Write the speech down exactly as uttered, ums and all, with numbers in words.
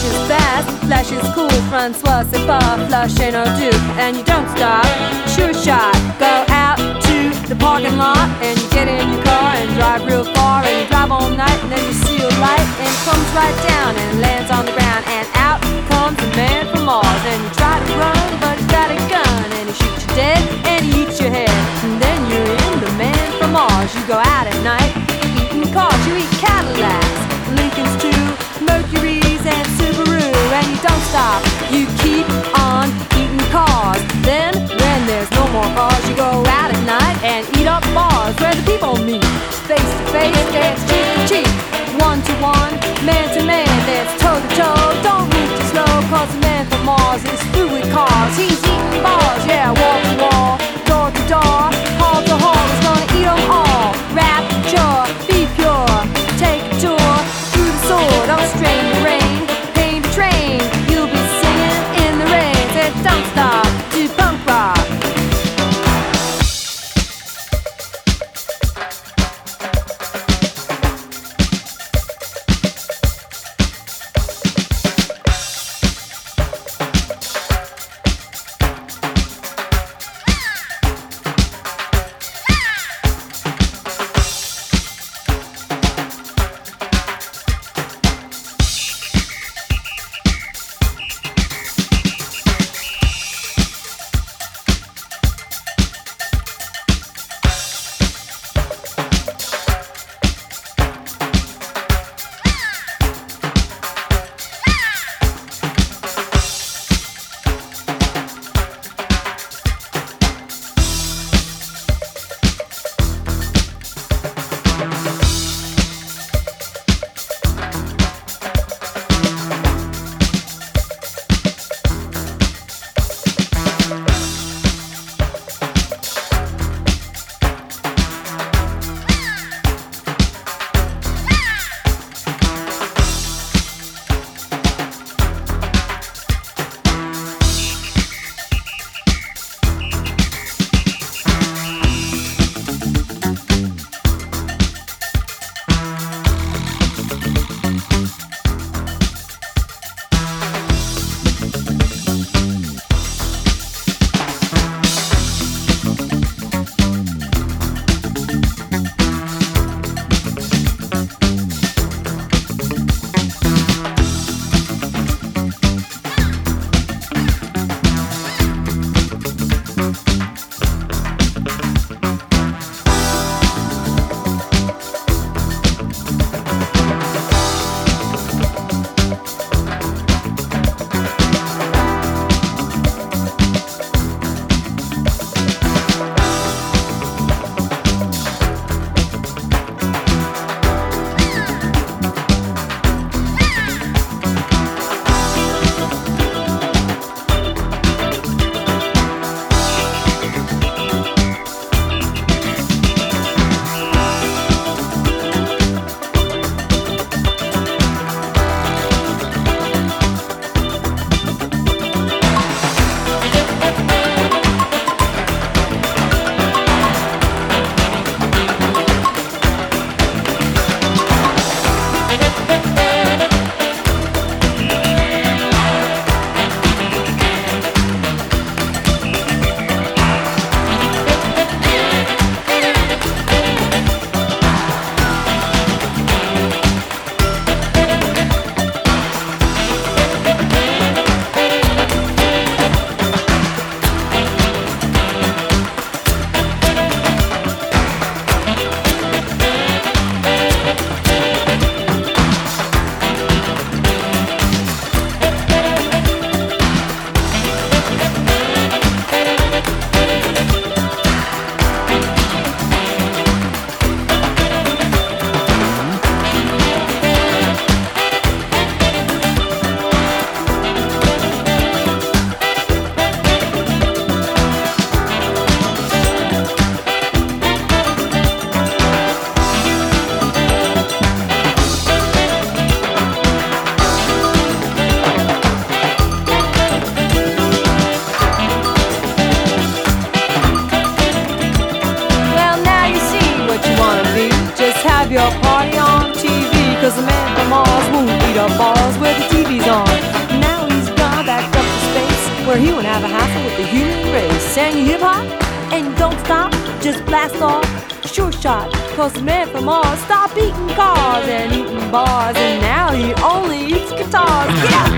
is fast, flash is cool, Francois, c'est pas, flush ain't no dupe. And you don't stop, sure shot, go out to the parking lot, and you get in your car and drive real far, and you drive all night, and then you see a light, and it comes right down and lands on the ground, and out comes a man from Mars, and you try to run, but he's got a gun, and he shoots you dead, and he eats your head, and then you're in the man from Mars. You go out at night, eating cars, you eat Cadillacs, Lincolns too, Mercuries and Subaru, and you don't stop, you keep on eating cars. Then, when there's no more cars, you go out at night and eat up bars where the people meet, face to face, dance cheek to cheek, one to one, man to man, dance toe to toe. Don't move too slow, cause the man from Mars is through with cars. He's eating bars, yeah, wall to wall, door to door, hall to hall. He's gonna eat them all. Rapture, be pure, take a tour through the sword. Don't strain the rain, pain the train. You'll be singing in the rain. Say don't stop, do punk rock. Cause the man from Mars won't beat up bars where the T V's on. just blast off. Sure shot, cause the man from Mars stopped eating cars and eating bars, and now he only eats guitars. Yeah!